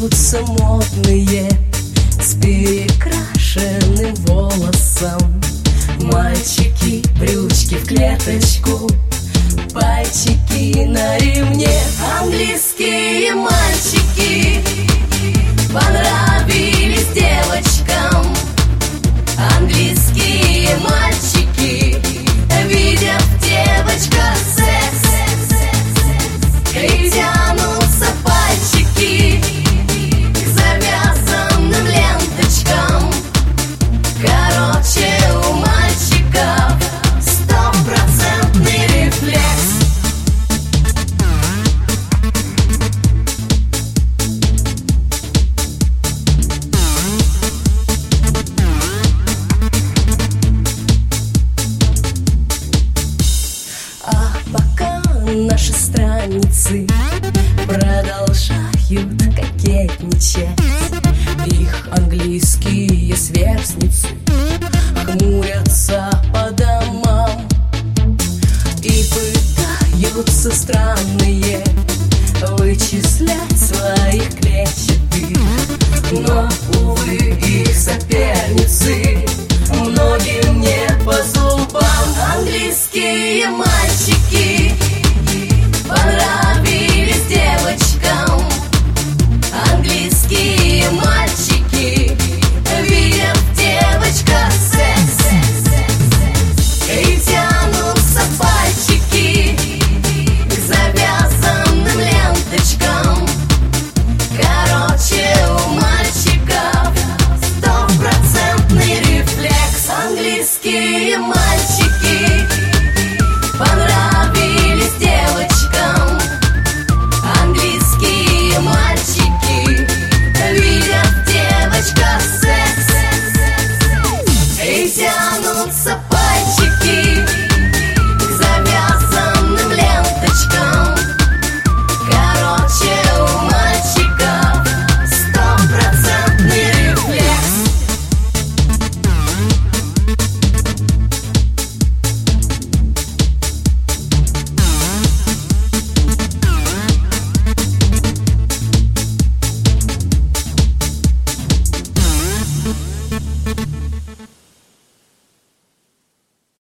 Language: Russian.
вьются модные с перекрашенным волосом. Мальчики, брючки в клеточку, пальчики на ремне. Английские мальчики понравились девочкам. Английские мальчики видят в девочках секс, и тянутся пальчики к завязанным ленточкам. Короче, у мальчиков 100% рефлекс. А пока наши страницы продолжают кокетничать, их английские сверстницы хмурятся по домам и пытаются странные вычислять своих